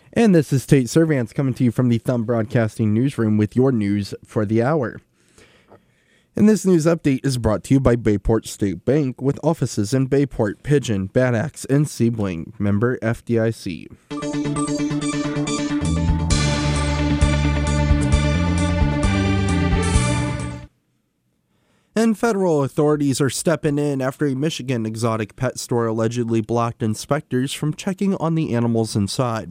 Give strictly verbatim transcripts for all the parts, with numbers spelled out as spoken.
And this is Tate Servants coming to you from the Thumb Broadcasting Newsroom with your news for the hour. And this news update is brought to you by Bayport State Bank with offices in Bayport, Pigeon, Bad Axe, and Sebring. Member F D I C. And federal authorities are stepping in after a Michigan exotic pet store allegedly blocked inspectors from checking on the animals inside.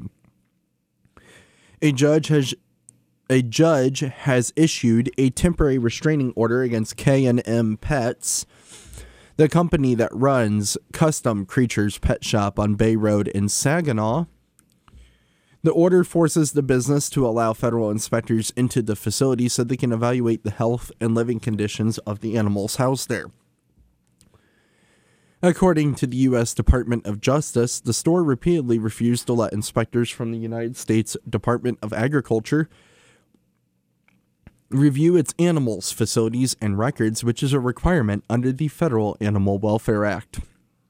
A judge has a judge has issued a temporary restraining order against K and M Pets, the company that runs Custom Creatures Pet Shop on Bay Road in Saginaw. The order forces the business to allow federal inspectors into the facility so they can evaluate the health and living conditions of the animals housed there. According to the U S Department of Justice, the store repeatedly refused to let inspectors from the United States Department of Agriculture review its animals, facilities, and records, which is a requirement under the Federal Animal Welfare Act.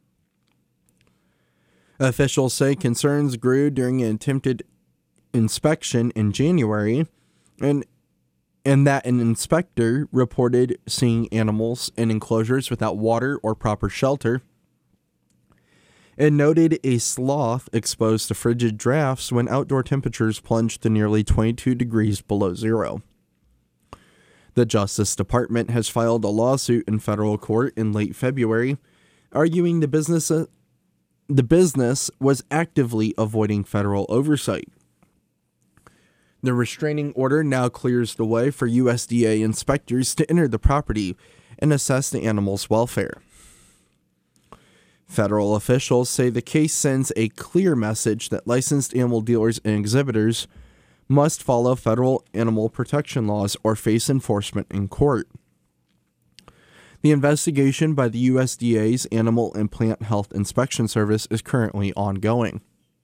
Officials say concerns grew during an attempted inspection in January, and and that an inspector reported seeing animals in enclosures without water or proper shelter, and noted a sloth exposed to frigid drafts when outdoor temperatures plunged to nearly twenty-two degrees below zero. The Justice Department has filed a lawsuit in federal court in late February, arguing the business uh, the business was actively avoiding federal oversight. The restraining order now clears the way for U S D A inspectors to enter the property and assess the animal's welfare. Federal officials say the case sends a clear message that licensed animal dealers and exhibitors must follow federal animal protection laws or face enforcement in court. The investigation by the U S D A's Animal and Plant Health Inspection Service is currently ongoing.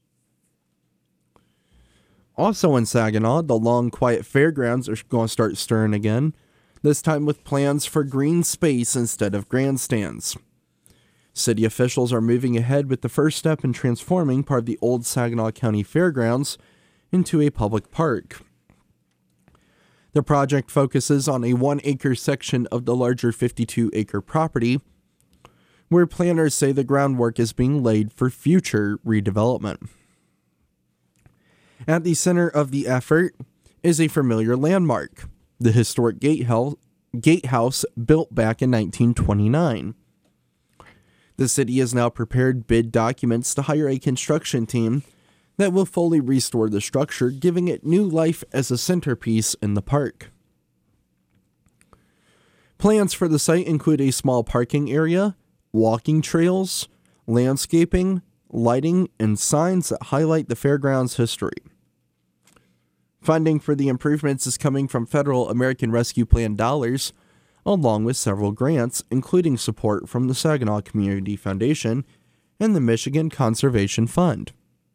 Also in Saginaw, the long, quiet fairgrounds are going to start stirring again, this time with plans for green space instead of grandstands. City officials are moving ahead with the first step in transforming part of the old Saginaw County Fairgrounds into a public park. The project focuses on a one-acre section of the larger fifty-two acre property, where planners say the groundwork is being laid for future redevelopment. At the center of the effort is a familiar landmark, the historic gatehouse, gatehouse built back in nineteen twenty-nine. The city has now prepared bid documents to hire a construction team that will fully restore the structure, giving it new life as a centerpiece in the park. Plans for the site include a small parking area, walking trails, landscaping, lighting, and signs that highlight the fairground's history. Funding for the improvements is coming from federal American Rescue Plan dollars, along with several grants, including support from the Saginaw Community Foundation and the Michigan Conservation Fund.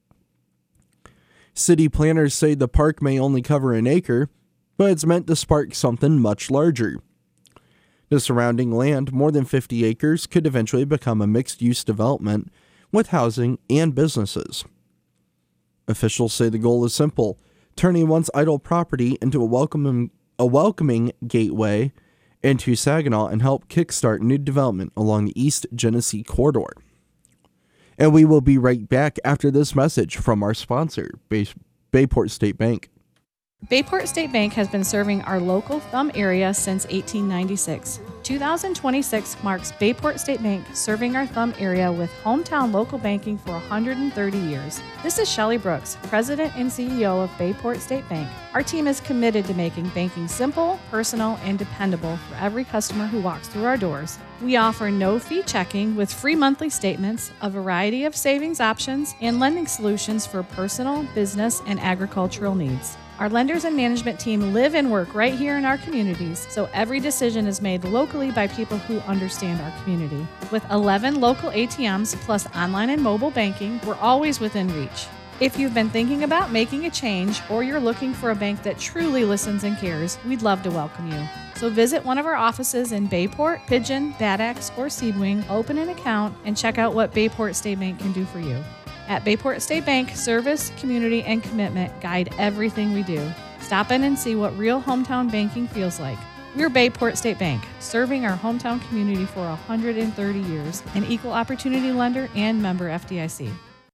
City planners say the park may only cover an acre, but it's meant to spark something much larger. The surrounding land, more than fifty acres, could eventually become a mixed-use development with housing and businesses. Officials say the goal is simple, turning once idle property into a welcoming, a welcoming gateway into Saginaw and help kickstart new development along the East Genesee Corridor. And we will be right back after this message from our sponsor, Bay- Bayport State Bank. Bayport State Bank has been serving our local Thumb area since eighteen ninety-six. two thousand twenty-six marks Bayport State Bank serving our Thumb area with hometown local banking for one hundred thirty years. This is Shelley Brooks, President and C E O of Bayport State Bank. Our team is committed to making banking simple, personal, and dependable for every customer who walks through our doors. We offer no-fee checking with free monthly statements, a variety of savings options, and lending solutions for personal, business, and agricultural needs. Our lenders and management team live and work right here in our communities, so every decision is made locally by people who understand our community. With eleven local A T Ms plus online and mobile banking, we're always within reach. If you've been thinking about making a change or you're looking for a bank that truly listens and cares, we'd love to welcome you. So visit one of our offices in Bayport, Pigeon, Bad Axe, or Sebring, open an account, and check out what Bayport State Bank can do for you. At Bayport State Bank, service, community, and commitment guide everything we do. Stop in and see what real hometown banking feels like. We're Bayport State Bank, serving our hometown community for one hundred thirty years, an equal opportunity lender and member F D I C.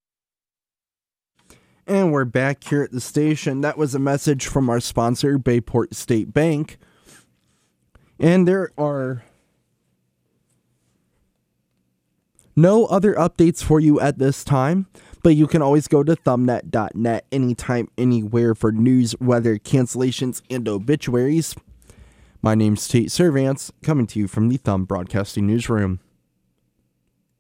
And we're back here at the station. That was a message from our sponsor, Bayport State Bank. And there are no other updates for you at this time, but you can always go to thumbnet dot net anytime, anywhere for news, weather, cancellations, and obituaries. My name's Tate Servance, coming to you from the Thumb Broadcasting Newsroom.